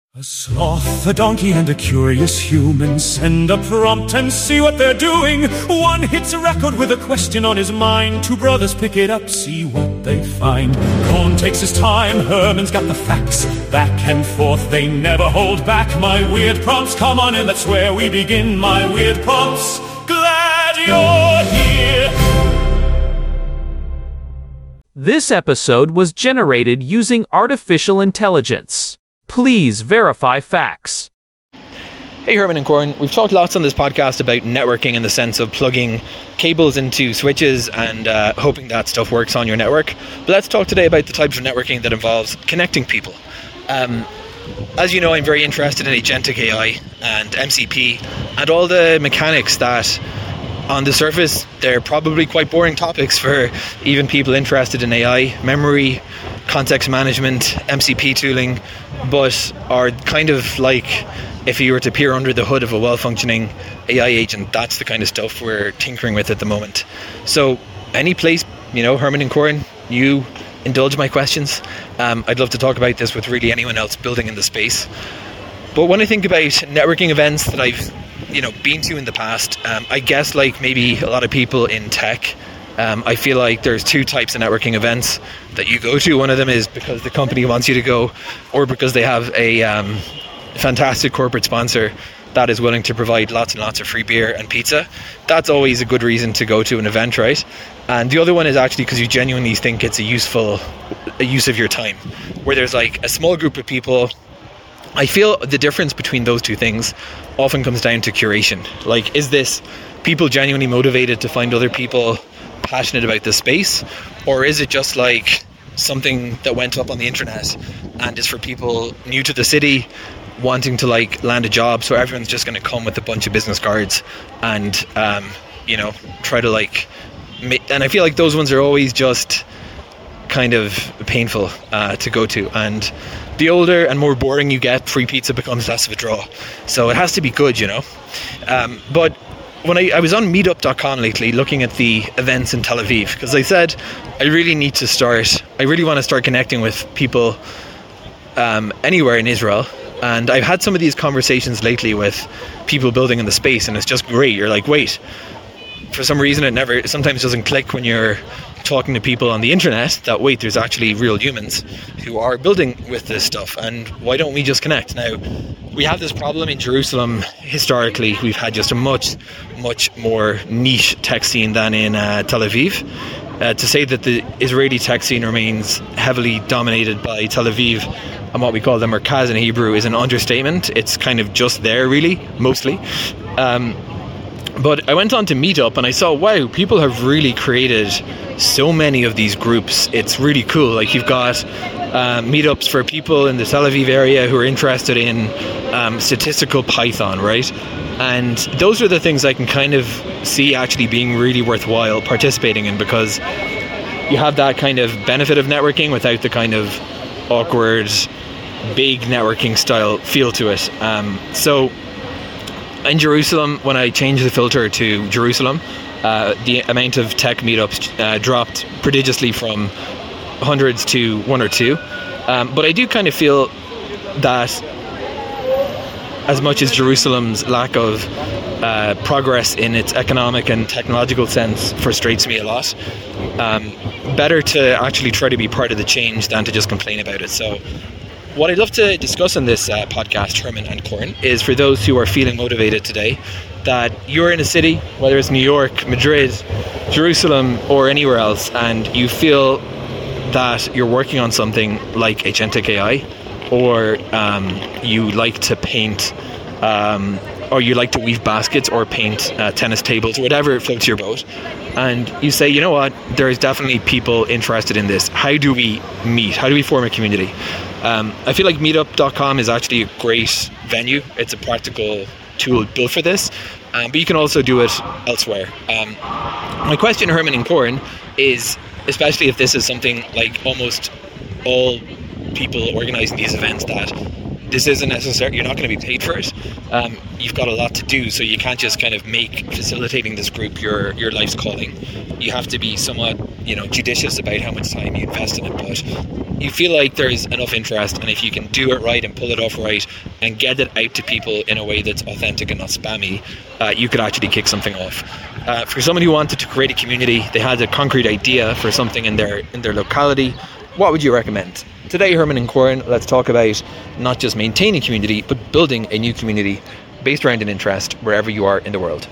A sloth, a donkey, and a curious human send a prompt and see what they're doing. One hits a record with a question on his mind. Two brothers pick it up, see what they find. Corn takes his time, Herman's got the facts. Back and forth, they never hold back. My weird prompts, come on in, that's where we begin. My weird prompts, glad you're here. This episode was generated using artificial intelligence. Please verify facts. Hey, Herman and Corin. We've talked lots on this podcast about networking in the sense of plugging cables into switches and hoping that stuff works on your network. But let's talk today about the types of networking that involves connecting people. As you know, I'm very interested in agentic AI and MCP and all the mechanics that on the surface, they're probably quite boring topics for even people interested in AI, memory, context management, MCP tooling, but are kind of like if you were to peer under the hood of a well-functioning AI agent, that's the kind of stuff we're tinkering with at the moment. So any place, Herman and Corin, you indulge my questions. I'd love to talk about this with really anyone else building in the space. But when I think about networking events that I've been to in the past, I guess like maybe a lot of people in tech, I feel like there's two types of networking events that you go to. One of them is because the company wants you to go, or because they have a fantastic corporate sponsor that is willing to provide lots and lots of free beer and pizza. That's always a good reason to go to an event, right? And the other one is actually because you genuinely think it's a use of your time, where there's like a small group of people. I feel the difference between those two things often comes down to curation. Like, is this people genuinely motivated to find other people passionate about this space, or is it just like something that went up on the internet and is for people new to the city wanting to like land a job, so everyone's just going to come with a bunch of business cards and try to like and I feel like those ones are always just kind of painful to go to, and the older and more boring you get, free pizza becomes less of a draw. So it has to be good, but when I was on meetup.com lately looking at the events in Tel Aviv, because I said I really want to start connecting with people anywhere in Israel. And I've had some of these conversations lately with people building in the space, and it's just great. You're like, wait, for some reason it sometimes doesn't click when you're talking to people on the internet that wait, there's actually real humans who are building with this stuff, and why don't we just connect? Now, we have this problem in Jerusalem. Historically, we've had just a much more niche tech scene than in Tel Aviv. To say that the Israeli tech scene remains heavily dominated by Tel Aviv and what we call the Merkaz in Hebrew is an understatement. It's kind of just there, really, mostly. But I went on to Meetup and I saw, wow, people have really created so many of these groups. It's really cool. Like, you've got meetups for people in the Tel Aviv area who are interested in statistical Python, right? And those are the things I can kind of see actually being really worthwhile participating in, because you have that kind of benefit of networking without the kind of awkward, big networking style feel to it. So in Jerusalem, when I changed the filter to Jerusalem, the amount of tech meetups dropped prodigiously from hundreds to one or two. But I do kind of feel that as much as Jerusalem's lack of progress in its economic and technological sense frustrates me a lot, better to actually try to be part of the change than to just complain about it. So what I'd love to discuss in this podcast, Herman and Corin, is for those who are feeling motivated today, that you're in a city, whether it's New York, Madrid, Jerusalem, or anywhere else, and you feel that you're working on something like agentic AI, or you like to paint, or you like to weave baskets or paint tennis tables, or whatever floats your boat, and you say, you know what, there's definitely people interested in this. How do we meet? How do we form a community? I feel like meetup.com is actually a great venue. It's a practical tool built for this, but you can also do it elsewhere. My question, Herman and Corin, is, especially if this is something like almost all people organizing these events that this isn't necessary. You're not going to be paid for it. You've got a lot to do, so you can't just kind of make facilitating this group your life's calling. You have to be somewhat, judicious about how much time you invest in it. But you feel like there's enough interest, and if you can do it right and pull it off right and get it out to people in a way that's authentic and not spammy, you could actually kick something off. For someone who wanted to create a community, they had a concrete idea for something in their locality, what would you recommend? Today, Herman and Corin, let's talk about not just maintaining community, but building a new community based around an interest wherever you are in the world.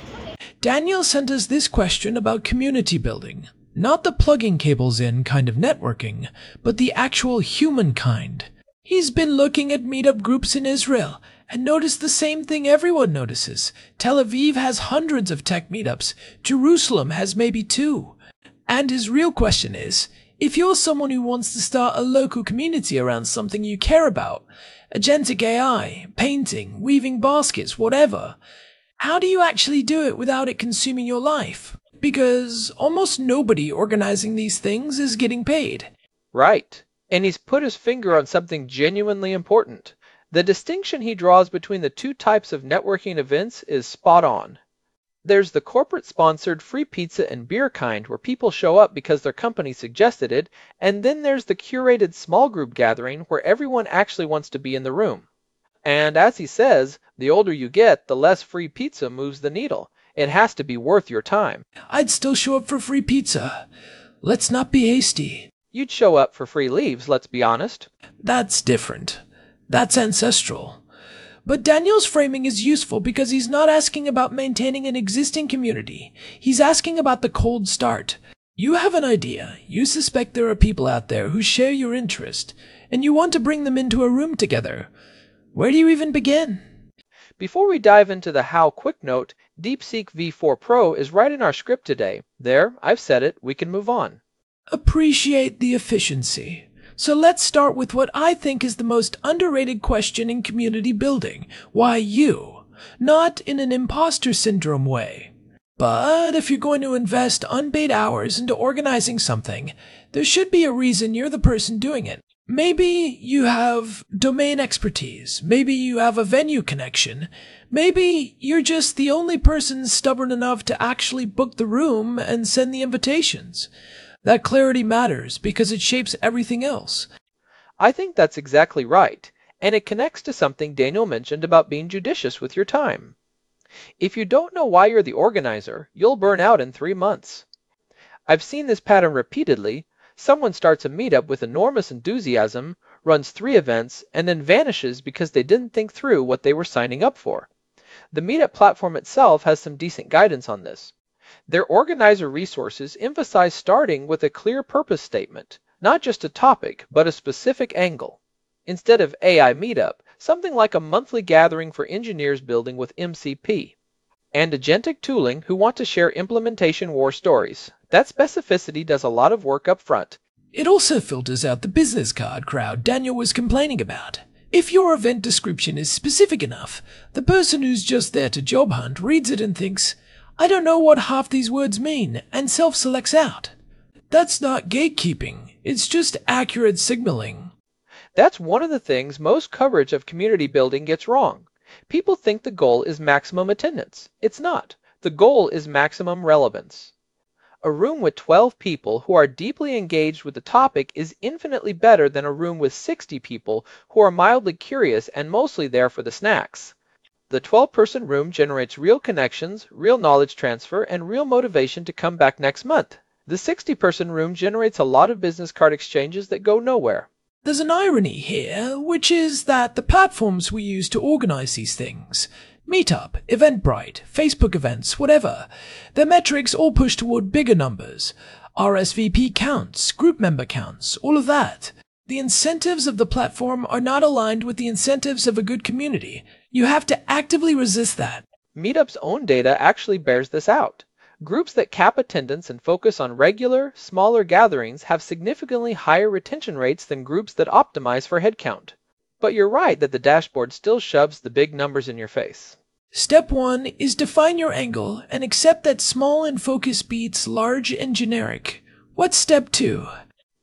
Daniel sent us this question about community building. Not the plugging cables in kind of networking, but the actual human kind. He's been looking at meetup groups in Israel and noticed the same thing everyone notices. Tel Aviv has hundreds of tech meetups. Jerusalem has maybe 2. And his real question is, if you're someone who wants to start a local community around something you care about, agentic AI, painting, weaving baskets, whatever, how do you actually do it without it consuming your life? Because almost nobody organizing these things is getting paid. Right. And he's put his finger on something genuinely important. The distinction he draws between the 2 types of networking events is spot on. There's the corporate-sponsored free pizza and beer kind where people show up because their company suggested it, and then there's the curated small group gathering where everyone actually wants to be in the room. And as he says, the older you get, the less free pizza moves the needle. It has to be worth your time. I'd still show up for free pizza. Let's not be hasty. You'd show up for free leaves, let's be honest. That's different. That's ancestral. But Daniel's framing is useful because he's not asking about maintaining an existing community. He's asking about the cold start. You have an idea. You suspect there are people out there who share your interest, and you want to bring them into a room together. Where do you even begin? Before we dive into the how quick note, DeepSeek V4 Pro is right in our script today. There, I've said it, we can move on. Appreciate the efficiency. So let's start with what I think is the most underrated question in community building. Why you? Not in an imposter syndrome way. But if you're going to invest unpaid hours into organizing something, there should be a reason you're the person doing it. Maybe you have domain expertise. Maybe you have a venue connection. Maybe you're just the only person stubborn enough to actually book the room and send the invitations. That clarity matters because it shapes everything else. I think that's exactly right, and it connects to something Daniel mentioned about being judicious with your time. If you don't know why you're the organizer, you'll burn out in 3 months. I've seen this pattern repeatedly. Someone starts a meetup with enormous enthusiasm, runs 3 events, and then vanishes because they didn't think through what they were signing up for. The meetup platform itself has some decent guidance on this. Their organizer resources emphasize starting with a clear purpose statement, not just a topic, but a specific angle. Instead of AI meetup, something like a monthly gathering for engineers building with MCP. And agentic tooling who want to share implementation war stories. That specificity does a lot of work up front. It also filters out the business card crowd Daniel was complaining about. If your event description is specific enough, the person who's just there to job hunt reads it and thinks, I don't know what half these words mean, and self-selects out. That's not gatekeeping, it's just accurate signaling. That's one of the things most coverage of community building gets wrong. People think the goal is maximum attendance. It's not. The goal is maximum relevance. A room with 12 people who are deeply engaged with the topic is infinitely better than a room with 60 people who are mildly curious and mostly there for the snacks. The 12-person room generates real connections, real knowledge transfer, and real motivation to come back next month. The 60-person room generates a lot of business card exchanges that go nowhere. There's an irony here, which is that the platforms we use to organize these things, Meetup, Eventbrite, Facebook events, whatever, their metrics all push toward bigger numbers. RSVP counts, group member counts, all of that. The incentives of the platform are not aligned with the incentives of a good community. You have to actively resist that. Meetup's own data actually bears this out. Groups that cap attendance and focus on regular, smaller gatherings have significantly higher retention rates than groups that optimize for headcount. But you're right that the dashboard still shoves the big numbers in your face. Step 1 is define your angle and accept that small and focused beats large and generic. What's step 2?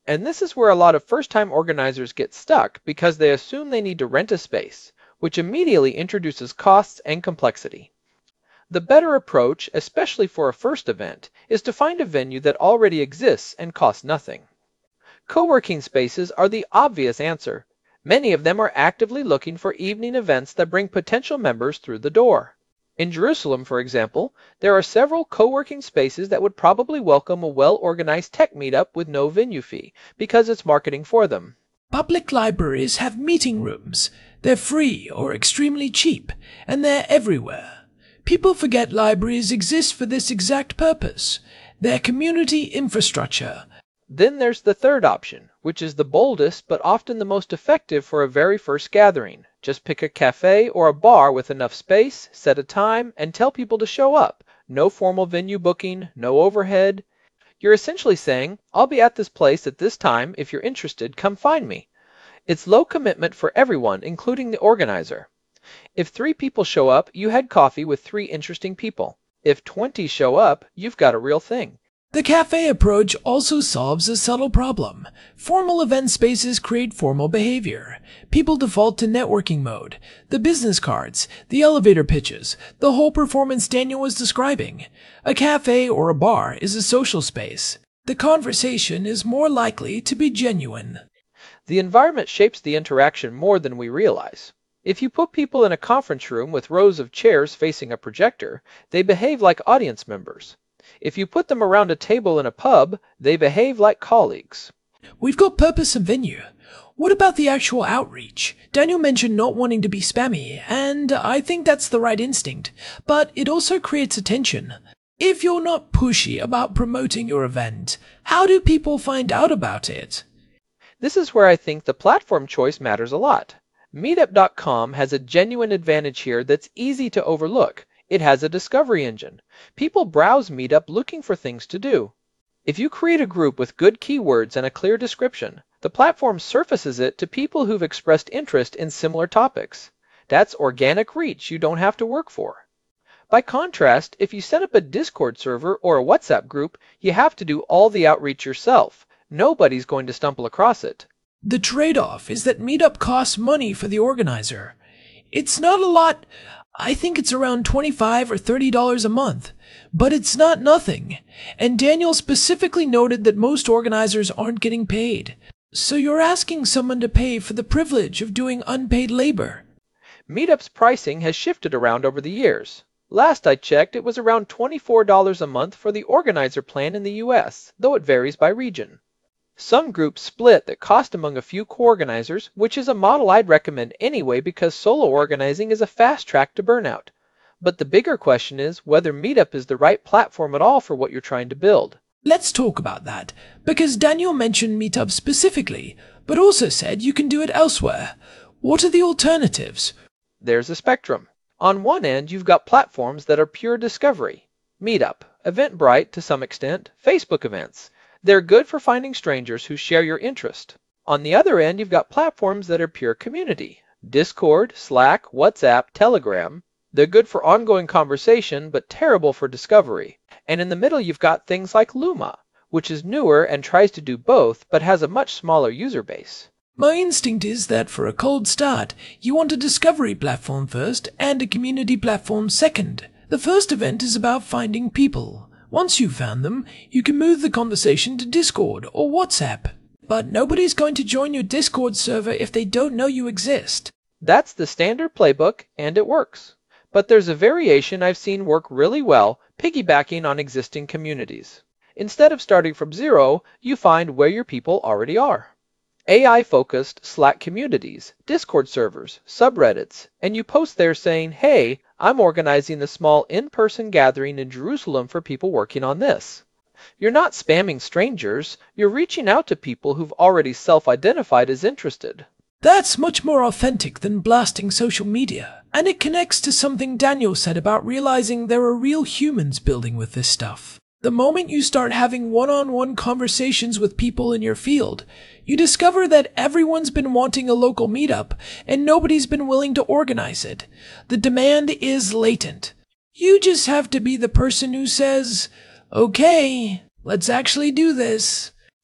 And this is where a lot of first-time organizers get stuck because they assume they need to rent a space, which immediately introduces costs and complexity. The better approach, especially for a first event, is to find a venue that already exists and costs nothing. Co-working spaces are the obvious answer. Many of them are actively looking for evening events that bring potential members through the door. In Jerusalem, for example, there are several co-working spaces that would probably welcome a well-organized tech meetup with no venue fee, because it's marketing for them. Public libraries have meeting rooms. They're free or extremely cheap, and they're everywhere. People forget libraries exist for this exact purpose. They're community infrastructure. Then there's the third option, which is the boldest but often the most effective for a very first gathering. Just pick a cafe or a bar with enough space, set a time, and tell people to show up. No formal venue booking, no overhead. You're essentially saying, I'll be at this place at this time. If you're interested, come find me. It's low commitment for everyone, including the organizer. If 3 people show up, you had coffee with 3 interesting people. If 20 show up, you've got a real thing. The cafe approach also solves a subtle problem. Formal event spaces create formal behavior. People default to networking mode, the business cards, the elevator pitches, the whole performance Daniel was describing. A cafe or a bar is a social space. The conversation is more likely to be genuine. The environment shapes the interaction more than we realize. If you put people in a conference room with rows of chairs facing a projector, they behave like audience members. If you put them around a table in a pub, they behave like colleagues. We've got purpose and venue. What about the actual outreach? Daniel mentioned not wanting to be spammy, and I think that's the right instinct, but it also creates attention. If you're not pushy about promoting your event, how do people find out about it? This is where I think the platform choice matters a lot. Meetup.com has a genuine advantage here that's easy to overlook. It has a discovery engine. People browse Meetup looking for things to do. If you create a group with good keywords and a clear description, the platform surfaces it to people who've expressed interest in similar topics. That's organic reach you don't have to work for. By contrast, if you set up a Discord server or a WhatsApp group, you have to do all the outreach yourself. Nobody's going to stumble across it. The trade-off is that Meetup costs money for the organizer. It's not a lot. I think it's around $25 or $30 a month, but it's not nothing. And Daniel specifically noted that most organizers aren't getting paid. So you're asking someone to pay for the privilege of doing unpaid labor. Meetup's pricing has shifted around over the years. Last I checked, it was around $24 a month for the organizer plan in the US, though it varies by region. Some groups split that cost among a few co-organizers, which is a model I'd recommend anyway because solo organizing is a fast track to burnout. But the bigger question is whether Meetup is the right platform at all for what you're trying to build. Let's talk about that, because Daniel mentioned Meetup specifically, but also said you can do it elsewhere. What are the alternatives? There's a spectrum. On one end, you've got platforms that are pure discovery. Meetup, Eventbrite to some extent, Facebook events. They're good for finding strangers who share your interest. On the other end, you've got platforms that are pure community. Discord, Slack, WhatsApp, Telegram. They're good for ongoing conversation, but terrible for discovery. And in the middle, you've got things like Luma, which is newer and tries to do both, but has a much smaller user base. My instinct is that for a cold start, you want a discovery platform first and a community platform second. The first event is about finding people. Once you've found them, you can move the conversation to Discord or WhatsApp. But nobody's going to join your Discord server if they don't know you exist. That's the standard playbook, and it works. But there's a variation I've seen work really well, piggybacking on existing communities. Instead of starting from zero, you find where your people already are. AI-focused Slack communities, Discord servers, subreddits, and you post there saying, hey, I'm organizing a small in-person gathering in Jerusalem for people working on this. You're not spamming strangers, you're reaching out to people who've already self-identified as interested. That's much more authentic than blasting social media, and it connects to something Daniel said about realizing there are real humans building with this stuff. The moment you start having one-on-one conversations with people in your field, you discover that everyone's been wanting a local meetup and nobody's been willing to organize it. The demand is latent. You just have to be the person who says, okay, let's actually do this.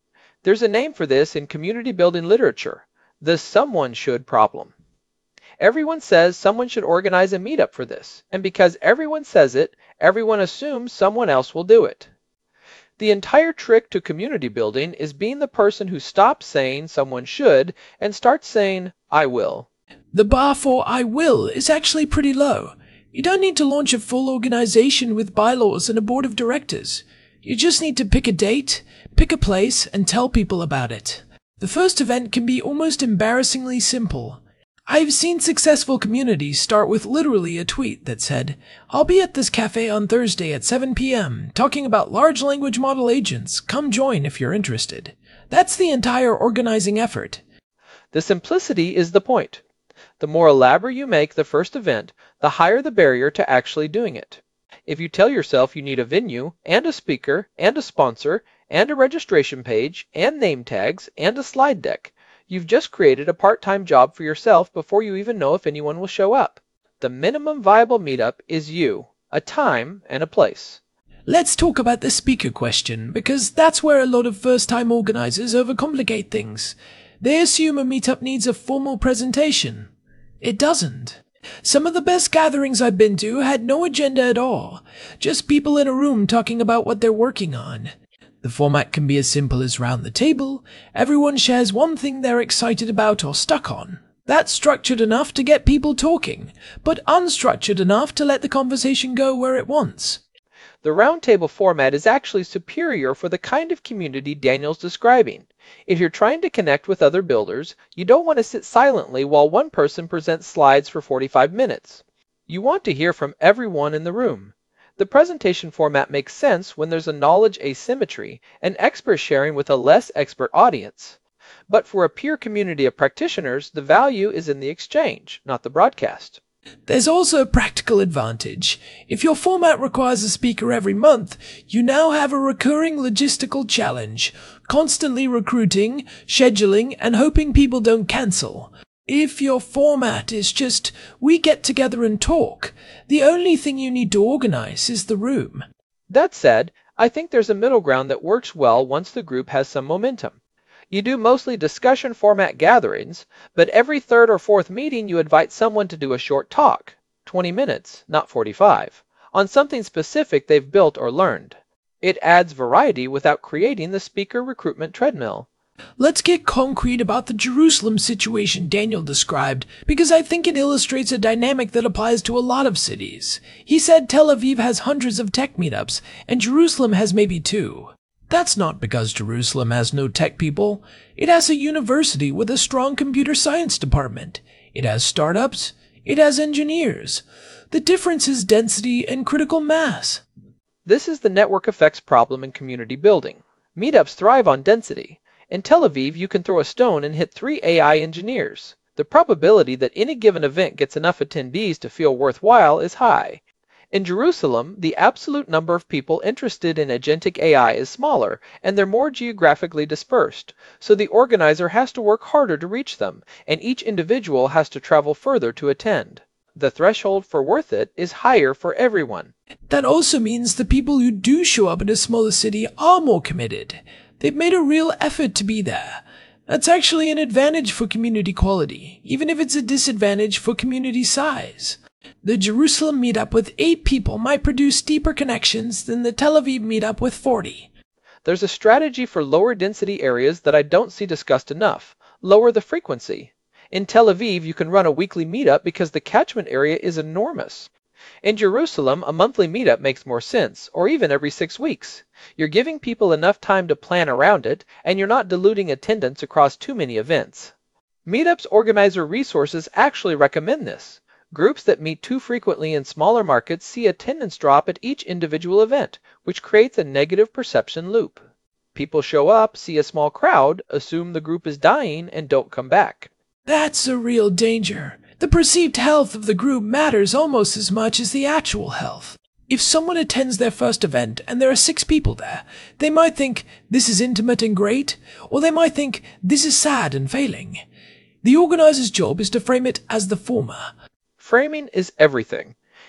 There's a name for this in community building literature, the someone should problem. Everyone says someone should organize a meetup for this, and because everyone says it, everyone assumes someone else will do it. The entire trick to community building is being the person who stops saying someone should and starts saying, I will. The bar for I will is actually pretty low. You don't need to launch a full organization with bylaws and a board of directors. You just need to pick a date, pick a place, and tell people about it. The first event can be almost embarrassingly simple. I've seen successful communities start with literally a tweet that said, I'll be at this cafe on Thursday at 7 p.m. talking about large language model agents. Come join if you're interested. That's the entire organizing effort. The simplicity is the point. The more elaborate you make the first event, the higher the barrier to actually doing it. If you tell yourself you need a venue, and a speaker, and a sponsor, and a registration page, and name tags, and a slide deck, you've just created a part-time job for yourself before you even know if anyone will show up. The minimum viable meetup is you, a time and a place. Let's talk about the speaker question, because that's where a lot of first-time organizers overcomplicate things. They assume a meetup needs a formal presentation. It doesn't. Some of the best gatherings I've been to had no agenda at all, just people in a room talking about what they're working on. The format can be as simple as round the table, everyone shares one thing they're excited about or stuck on. That's structured enough to get people talking, but unstructured enough to let the conversation go where it wants. The roundtable format is actually superior for the kind of community Daniel's describing. If you're trying to connect with other builders, you don't want to sit silently while one person presents slides for 45 minutes. You want to hear from everyone in the room. The presentation format makes sense when there's a knowledge asymmetry and expert sharing with a less expert audience. But for a peer community of practitioners, the value is in the exchange, not the broadcast. There's also a practical advantage. If your format requires a speaker every month, you now have a recurring logistical challenge, constantly recruiting, scheduling, and hoping people don't cancel. If your format is just, we get together and talk, the only thing you need to organize is the room. That said, I think there's a middle ground that works well once the group has some momentum. You do mostly discussion format gatherings, but every third or fourth meeting you invite someone to do a short talk, 20 minutes, not 45, on something specific they've built or learned. It adds variety without creating the speaker recruitment treadmill. Let's get concrete about the Jerusalem situation Daniel described, because I think it illustrates a dynamic that applies to a lot of cities. He said Tel Aviv has hundreds of tech meetups, and Jerusalem has maybe 2. That's not because Jerusalem has no tech people. It has a university with a strong computer science department. It has startups. It has engineers. The difference is density and critical mass. This is the network effects problem in community building. Meetups thrive on density. In Tel Aviv, you can throw a stone and hit 3 AI engineers. The probability that any given event gets enough attendees to feel worthwhile is high. In Jerusalem, the absolute number of people interested in agentic AI is smaller, and they're more geographically dispersed, so the organizer has to work harder to reach them, and each individual has to travel further to attend. The threshold for worth it is higher for everyone. That also means the people who do show up in a smaller city are more committed. They've made a real effort to be there. That's actually an advantage for community quality, even if it's a disadvantage for community size. The Jerusalem meetup with 8 people might produce deeper connections than the Tel Aviv meetup with 40. There's a strategy for lower density areas that I don't see discussed enough. Lower the frequency. In Tel Aviv, you can run a weekly meetup because the catchment area is enormous. In Jerusalem, a monthly meetup makes more sense, or even every 6 weeks. You're giving people enough time to plan around it, and you're not diluting attendance across too many events. Meetups organizer resources actually recommend this. Groups that meet too frequently in smaller markets see attendance drop at each individual event, which creates a negative perception loop. People show up, see a small crowd, assume the group is dying, and don't come back. That's a real danger. The perceived health of the group matters almost as much as the actual health. If someone attends their first event and there are 6 people there, they might think this is intimate and great, or they might think this is sad and failing. The organizer's job is to frame it as the former. Framing is everything.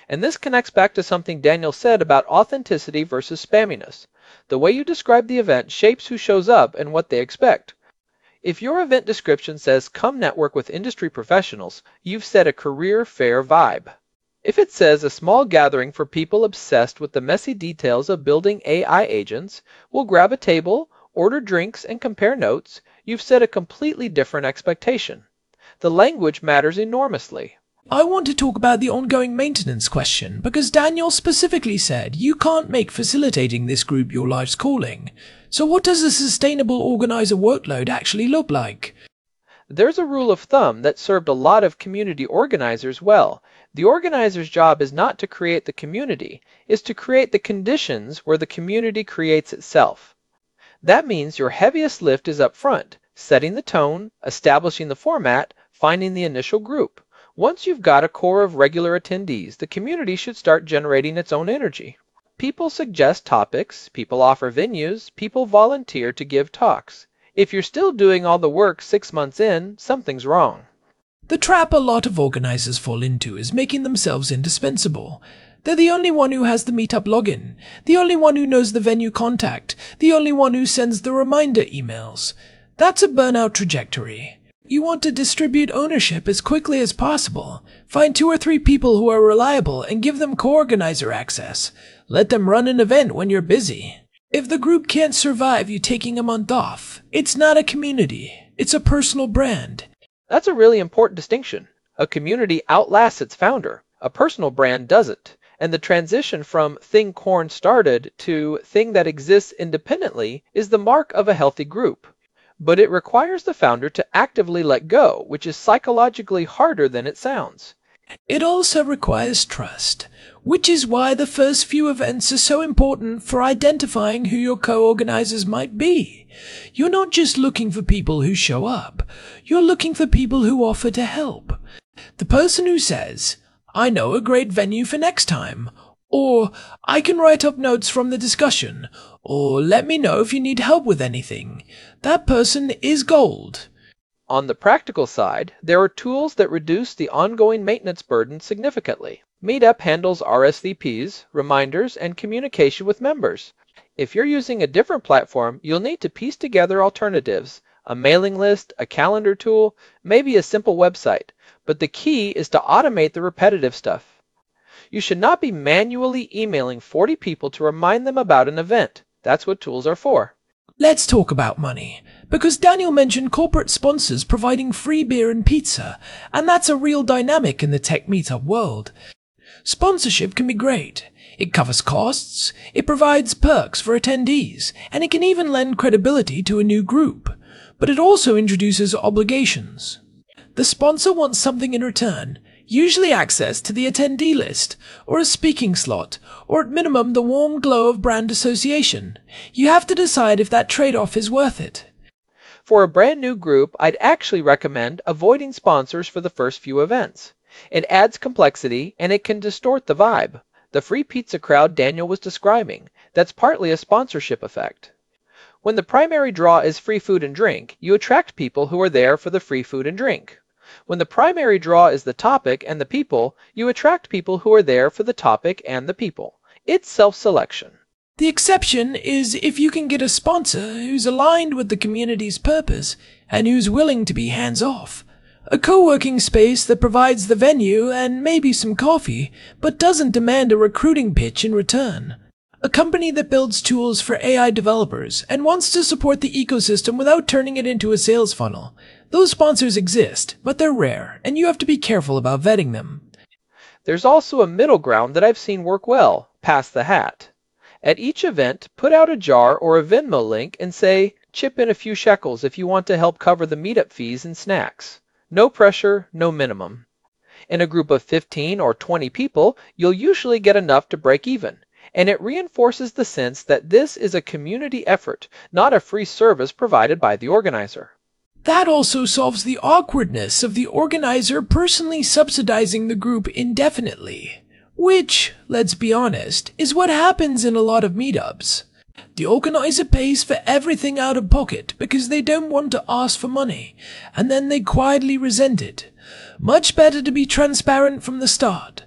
And this connects back to something Daniel said about authenticity versus spamminess. The way you describe the event shapes who shows up and what they expect. If your event description says, "Come network with industry professionals," you've set a career fair vibe. If it says, "A small gathering for people obsessed with the messy details of building AI agents, we'll grab a table, order drinks, and compare notes," you've set a completely different expectation. The language matters enormously. I want to talk about the ongoing maintenance question, because Daniel specifically said you can't make facilitating this group your life's calling. So what does a sustainable organizer workload actually look like? There's a rule of thumb that served a lot of community organizers well. The organizer's job is not to create the community, it's to create the conditions where the community creates itself. That means your heaviest lift is up front, setting the tone, establishing the format, finding the initial group. Once you've got a core of regular attendees, the community should start generating its own energy. People suggest topics, people offer venues, people volunteer to give talks. If you're still doing all the work 6 months in, something's wrong. The trap a lot of organizers fall into is making themselves indispensable. They're the only one who has the meetup login, the only one who knows the venue contact, the only one who sends the reminder emails. That's a burnout trajectory. You want to distribute ownership as quickly as possible. Find 2 or 3 people who are reliable and give them co-organizer access. Let them run an event when you're busy. If the group can't survive you taking a month off, it's not a community. It's a personal brand. That's a really important distinction. A community outlasts its founder. A personal brand doesn't. And the transition from thing Corn started to thing that exists independently is the mark of a healthy group. But it requires the founder to actively let go, which is psychologically harder than it sounds. It also requires trust, which is why the first few events are so important for identifying who your co-organizers might be. You're not just looking for people who show up, you're looking for people who offer to help. The person who says, "I know a great venue for next time," or "I can write up notes from the discussion," or "let me know if you need help with anything." That person is gold. On the practical side, there are tools that reduce the ongoing maintenance burden significantly. Meetup handles RSVPs, reminders, and communication with members. If you're using a different platform, you'll need to piece together alternatives, a mailing list, a calendar tool, maybe a simple website. But the key is to automate the repetitive stuff. You should not be manually emailing 40 people to remind them about an event. That's what tools are for. Let's talk about money, because Daniel mentioned corporate sponsors providing free beer and pizza, and that's a real dynamic in the tech meetup world. Sponsorship can be great. It covers costs, it provides perks for attendees, and it can even lend credibility to a new group. But it also introduces obligations. The sponsor wants something in return, usually access to the attendee list, or a speaking slot, or at minimum the warm glow of brand association. You have to decide if that trade-off is worth it. For a brand new group, I'd actually recommend avoiding sponsors for the first few events. It adds complexity, and it can distort the vibe. The free pizza crowd Daniel was describing, that's partly a sponsorship effect. When the primary draw is free food and drink, you attract people who are there for the free food and drink. When the primary draw is the topic and the people, you attract people who are there for the topic and the people. It's self-selection. The exception is if you can get a sponsor who's aligned with the community's purpose and who's willing to be hands-off. A co-working space that provides the venue and maybe some coffee, but doesn't demand a recruiting pitch in return. A company that builds tools for AI developers and wants to support the ecosystem without turning it into a sales funnel. Those sponsors exist, but they're rare, and you have to be careful about vetting them. There's also a middle ground that I've seen work well, pass the hat. At each event, put out a jar or a Venmo link and say, chip in a few shekels if you want to help cover the meetup fees and snacks. No pressure, no minimum. In a group of 15 or 20 people, you'll usually get enough to break even, and it reinforces the sense that this is a community effort, not a free service provided by the organizer. That also solves the awkwardness of the organizer personally subsidizing the group indefinitely, which, let's be honest, is what happens in a lot of meetups. The organizer pays for everything out of pocket because they don't want to ask for money, and then they quietly resent it. Much better to be transparent from the start.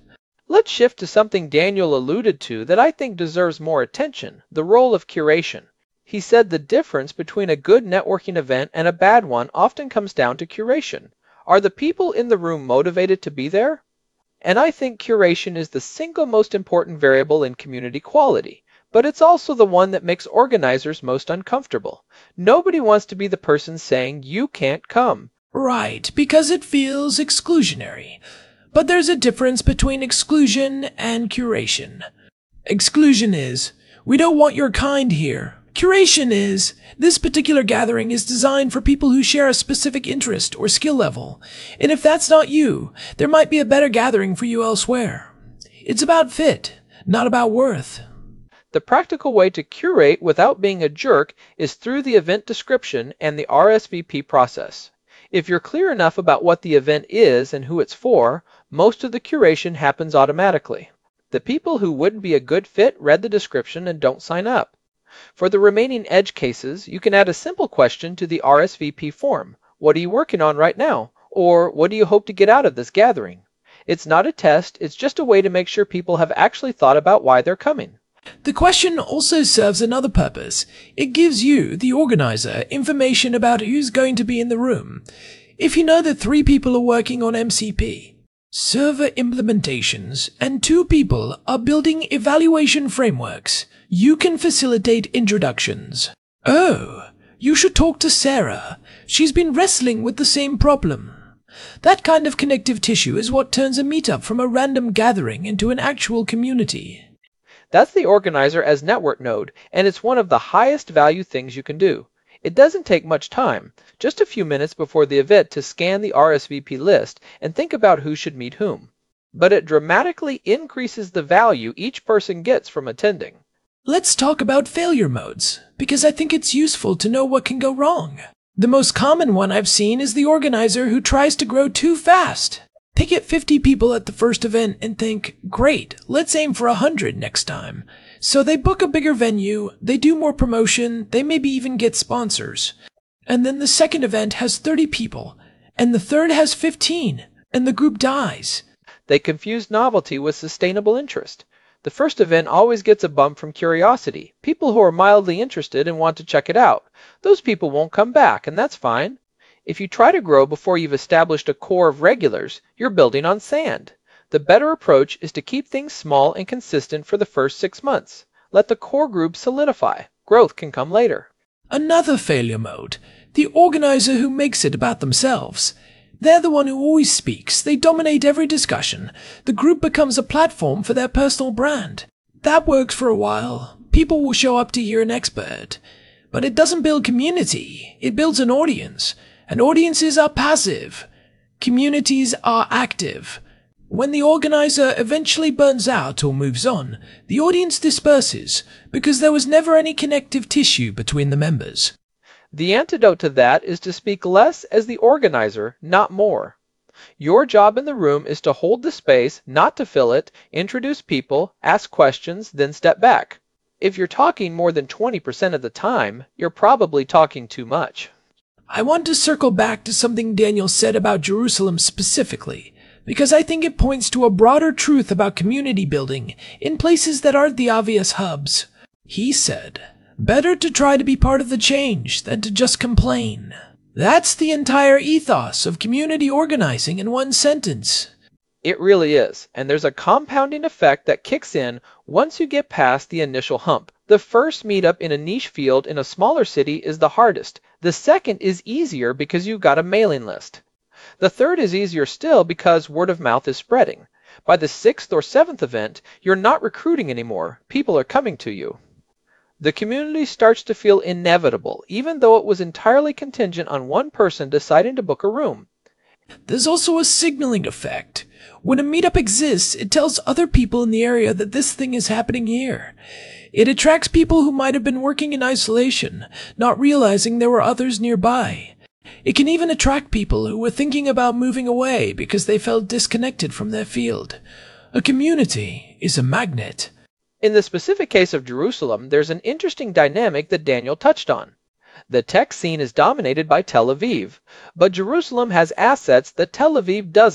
Let's shift to something Daniel alluded to that I think deserves more attention, the role of curation. He said the difference between a good networking event and a bad one often comes down to curation. Are the people in the room motivated to be there? And I think curation is the single most important variable in community quality, but it's also the one that makes organizers most uncomfortable. Nobody wants to be the person saying, "You can't come." Right, because it feels exclusionary. But there's a difference between exclusion and curation. Exclusion is, "We don't want your kind here." Curation is, "This particular gathering is designed for people who share a specific interest or skill level, and if that's not you, there might be a better gathering for you elsewhere." It's about fit, not about worth. The practical way to curate without being a jerk is through the event description and the RSVP process. If you're clear enough about what the event is and who it's for, most of the curation happens automatically. The people who wouldn't be a good fit read the description and don't sign up. For the remaining edge cases, you can add a simple question to the RSVP form. What are you working on right now? Or what do you hope to get out of this gathering? It's not a test, it's just a way to make sure people have actually thought about why they're coming. The question also serves another purpose. It gives you, the organizer, information about who's going to be in the room. If you know that 3 people are working on MCP, server implementations, and 2 people are building evaluation frameworks, you can facilitate introductions. "Oh, you should talk to Sarah. She's been wrestling with the same problem." That kind of connective tissue is what turns a meetup from a random gathering into an actual community. That's the organizer as network node, and it's one of the highest value things you can do. It doesn't take much time, just a few minutes before the event to scan the RSVP list and think about who should meet whom. But it dramatically increases the value each person gets from attending. Let's talk about failure modes, because I think it's useful to know what can go wrong. The most common one I've seen is the organizer who tries to grow too fast. They get 50 people at the first event and think, "Great, let's aim for 100 next time." So they book a bigger venue, they do more promotion, they maybe even get sponsors. And then the second event has 30 people, and the third has 15, and the group dies. They confuse novelty with sustainable interest. The first event always gets a bump from curiosity, people who are mildly interested and want to check it out. Those people won't come back, and that's fine. If you try to grow before you've established a core of regulars, you're building on sand. The better approach is to keep things small and consistent for the first 6 months. Let the core group solidify. Growth can come later. Another failure mode, the organizer who makes it about themselves. They're the one who always speaks, they dominate every discussion. The group becomes a platform for their personal brand. That works for a while. People will show up to hear an expert. But it doesn't build community, it builds an audience. And audiences are passive. Communities are active. When the organizer eventually burns out or moves on, the audience disperses because there was never any connective tissue between the members. The antidote to that is to speak less as the organizer, not more. Your job in the room is to hold the space, not to fill it, introduce people, ask questions, then step back. If you're talking more than 20% of the time, you're probably talking too much. I want to circle back to something Daniel said about Jerusalem specifically, because I think it points to a broader truth about community building in places that aren't the obvious hubs. He said, "Better to try to be part of the change than to just complain." That's the entire ethos of community organizing in one sentence. It really is, and there's a compounding effect that kicks in once you get past the initial hump. The first meetup in a niche field in a smaller city is the hardest. The second is easier because you've got a mailing list. The third is easier still because word of mouth is spreading. By the 6th or 7th event, you're not recruiting anymore. People are coming to you. The community starts to feel inevitable, even though it was entirely contingent on one person deciding to book a room. There's also a signaling effect. When a meetup exists, it tells other people in the area that this thing is happening here. It attracts people who might have been working in isolation, not realizing there were others nearby. It can even attract people who were thinking about moving away because they felt disconnected from their field. A community is a magnet. In the specific case of Jerusalem, there's an interesting dynamic that Daniel touched on. The tech scene is dominated by Tel Aviv, but Jerusalem has assets that Tel Aviv doesn't.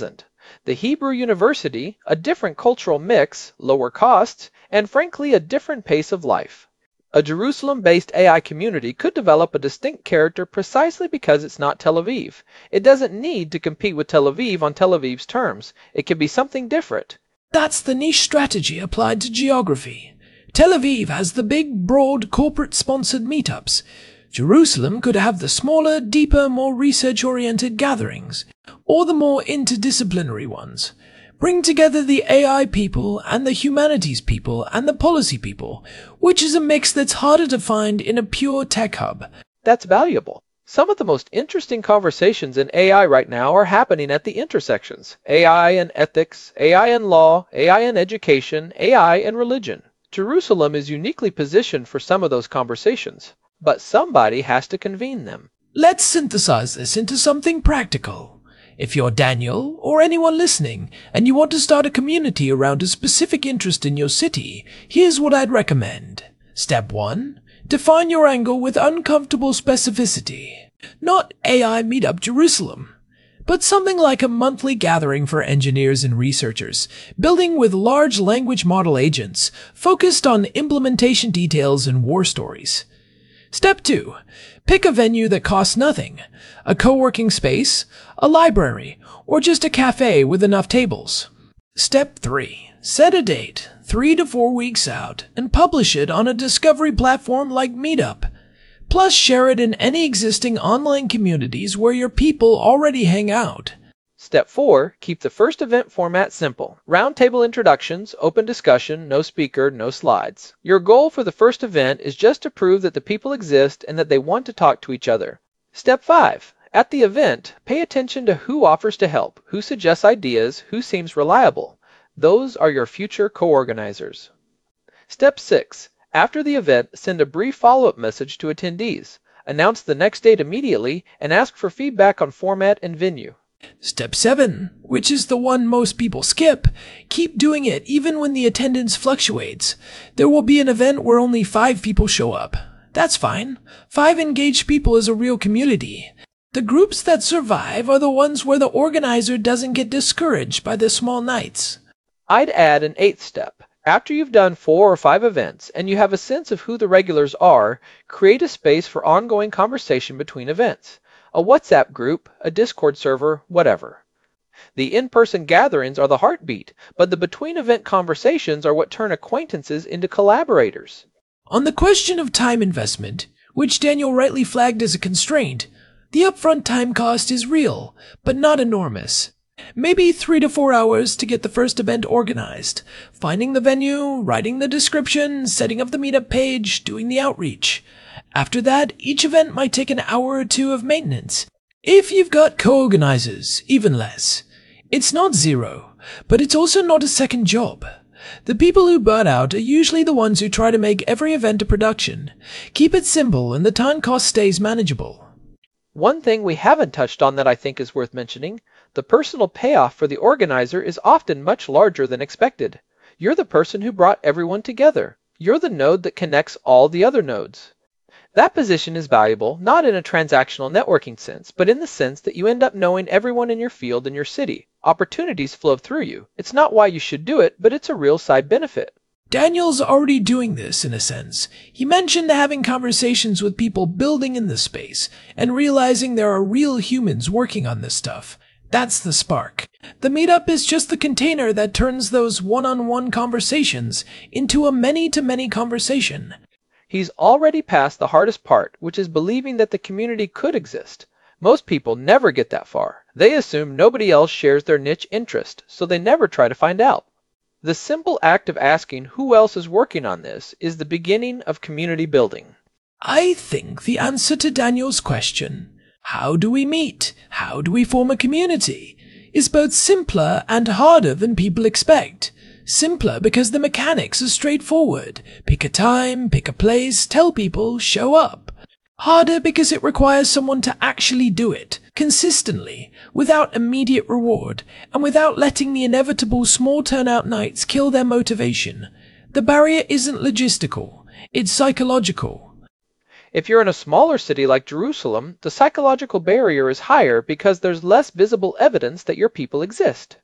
The Hebrew University, a different cultural mix, lower costs, and frankly a different pace of life. A Jerusalem-based AI community could develop a distinct character precisely because it's not Tel Aviv. It doesn't need to compete with Tel Aviv on Tel Aviv's terms. It can be something different. That's the niche strategy applied to geography. Tel Aviv has the big, broad, corporate-sponsored meetups. Jerusalem could have the smaller, deeper, more research-oriented gatherings, or the more interdisciplinary ones. Bring together the AI people and the humanities people and the policy people, which is a mix that's harder to find in a pure tech hub. That's valuable. Some of the most interesting conversations in AI right now are happening at the intersections. AI and ethics, AI and law, AI and education, AI and religion. Jerusalem is uniquely positioned for some of those conversations, but somebody has to convene them. Let's synthesize this into something practical. If you're Daniel, or anyone listening, and you want to start a community around a specific interest in your city, here's what I'd recommend. Step 1. Define your angle with uncomfortable specificity. Not AI Meetup Jerusalem, but something like a monthly gathering for engineers and researchers, building with large language model agents, focused on implementation details and war stories. Step 2. Pick a venue that costs nothing. A co-working space, a library, or just a cafe with enough tables. Step 3. Set a date, 3 to 4 weeks out, and publish it on a discovery platform like Meetup. Plus share it in any existing online communities where your people already hang out. Step 4. Keep the first event format simple. Roundtable introductions, open discussion, no speaker, no slides. Your goal for the first event is just to prove that the people exist and that they want to talk to each other. Step 5. At the event, pay attention to who offers to help, who suggests ideas, who seems reliable. Those are your future co-organizers. Step 6. After the event, send a brief follow-up message to attendees. Announce the next date immediately and ask for feedback on format and venue. Step 7, which is the one most people skip, keep doing it even when the attendance fluctuates. There will be an event where only 5 people show up. That's fine. 5 engaged people is a real community. The groups that survive are the ones where the organizer doesn't get discouraged by the small nights. I'd add an 8th step. After you've done 4 or 5 events and you have a sense of who the regulars are, create a space for ongoing conversation between events. A WhatsApp group, a Discord server, whatever. The in-person gatherings are the heartbeat, but the between-event conversations are what turn acquaintances into collaborators. On the question of time investment, which Daniel rightly flagged as a constraint, the upfront time cost is real, but not enormous. Maybe 3 to 4 hours to get the first event organized, finding the venue, writing the description, setting up the meetup page, doing the outreach. After that, each event might take an hour or 2 of maintenance. If you've got co-organizers, even less. It's not zero, but it's also not a second job. The people who burn out are usually the ones who try to make every event a production. Keep it simple and the time cost stays manageable. One thing we haven't touched on that I think is worth mentioning, the personal payoff for the organizer is often much larger than expected. You're the person who brought everyone together. You're the node that connects all the other nodes. That position is valuable, not in a transactional networking sense, but in the sense that you end up knowing everyone in your field and your city. Opportunities flow through you. It's not why you should do it, but it's a real side benefit. Daniel's already doing this, in a sense. He mentioned having conversations with people building in the space, and realizing there are real humans working on this stuff. That's the spark. The meetup is just the container that turns those one-on-one conversations into a many-to-many conversation. He's already passed the hardest part, which is believing that the community could exist. Most people never get that far. They assume nobody else shares their niche interest, so they never try to find out. The simple act of asking who else is working on this is the beginning of community building. I think the answer to Daniel's question, how do we meet? How do we form a community? Is both simpler and harder than people expect. Simpler because the mechanics are straightforward. Pick a time, pick a place, tell people, show up. Harder because it requires someone to actually do it, consistently, without immediate reward, and without letting the inevitable small turnout nights kill their motivation. The barrier isn't logistical, it's psychological. If you're in a smaller city like Jerusalem, the psychological barrier is higher because there's less visible evidence that your people exist.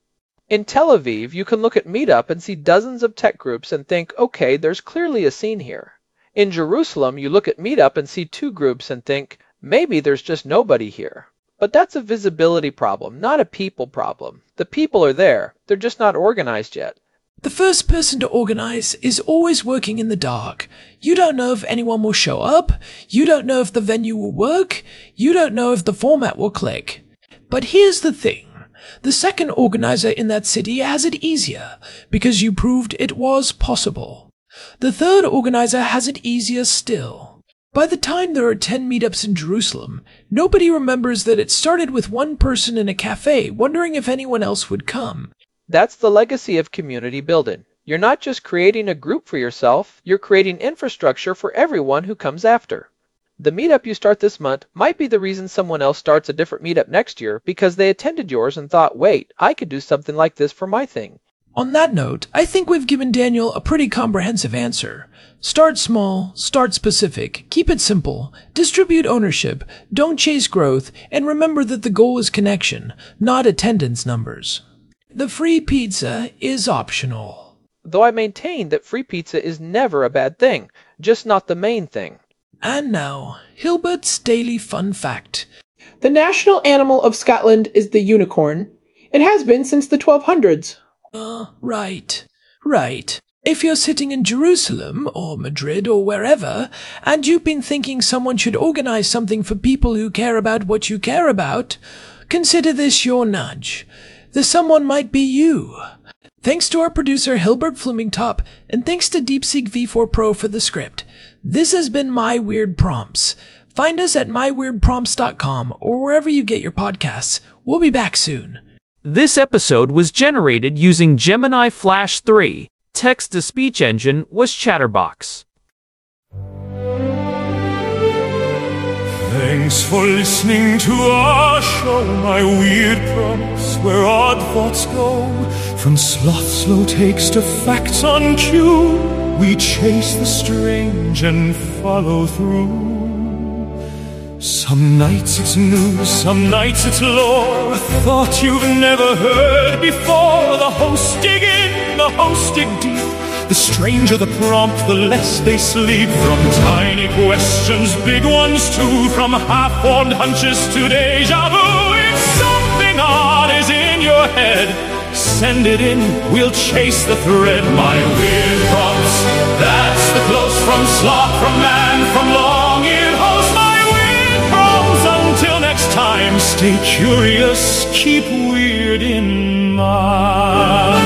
In Tel Aviv, you can look at Meetup and see dozens of tech groups and think, okay, there's clearly a scene here. In Jerusalem, you look at Meetup and see 2 groups and think, maybe there's just nobody here. But that's a visibility problem, not a people problem. The people are there, they're just not organized yet. The first person to organize is always working in the dark. You don't know if anyone will show up. You don't know if the venue will work. You don't know if the format will click. But here's the thing. The second organizer in that city has it easier, because you proved it was possible. The third organizer has it easier still. By the time there are 10 meetups in Jerusalem, nobody remembers that it started with one person in a cafe wondering if anyone else would come. That's the legacy of community building. You're not just creating a group for yourself, you're creating infrastructure for everyone who comes after. The meetup you start this month might be the reason someone else starts a different meetup next year because they attended yours and thought, wait, I could do something like this for my thing. On that note, I think we've given Daniel a pretty comprehensive answer. Start small, start specific, keep it simple, distribute ownership, don't chase growth, and remember that the goal is connection, not attendance numbers. The free pizza is optional. Though I maintain that free pizza is never a bad thing, just not the main thing. And now, Hilbert's Daily Fun Fact. The national animal of Scotland is the unicorn. It has been since the 1200s. Right. If you're sitting in Jerusalem, or Madrid, or wherever, and you've been thinking someone should organize something for people who care about what you care about, consider this your nudge. The someone might be you. Thanks to our producer Hilbert Flumingtop, and thanks to DeepSeek V4 Pro for the script. This has been My Weird Prompts. Find us at myweirdprompts.com or wherever you get your podcasts. We'll be back soon. This episode was generated using Gemini Flash 3. Text-to-speech engine was Chatterbox. Thanks for listening to our show, My Weird Prompts, where odd thoughts go. From sloth's slow takes to facts on cue, we chase the strange and follow through. Some nights it's news, some nights it's lore, a thought you've never heard before. The hosts dig in, the hosts dig deep. The stranger the prompt, the less they sleep. From tiny questions, big ones too. From half-formed hunches to deja vu. If something odd is in your head, send it in, we'll chase the thread. My Weird Prompts, that's the close from sloth, from man, from long-eared host. My Weird Prompts, until next time, stay curious, keep weird in mind.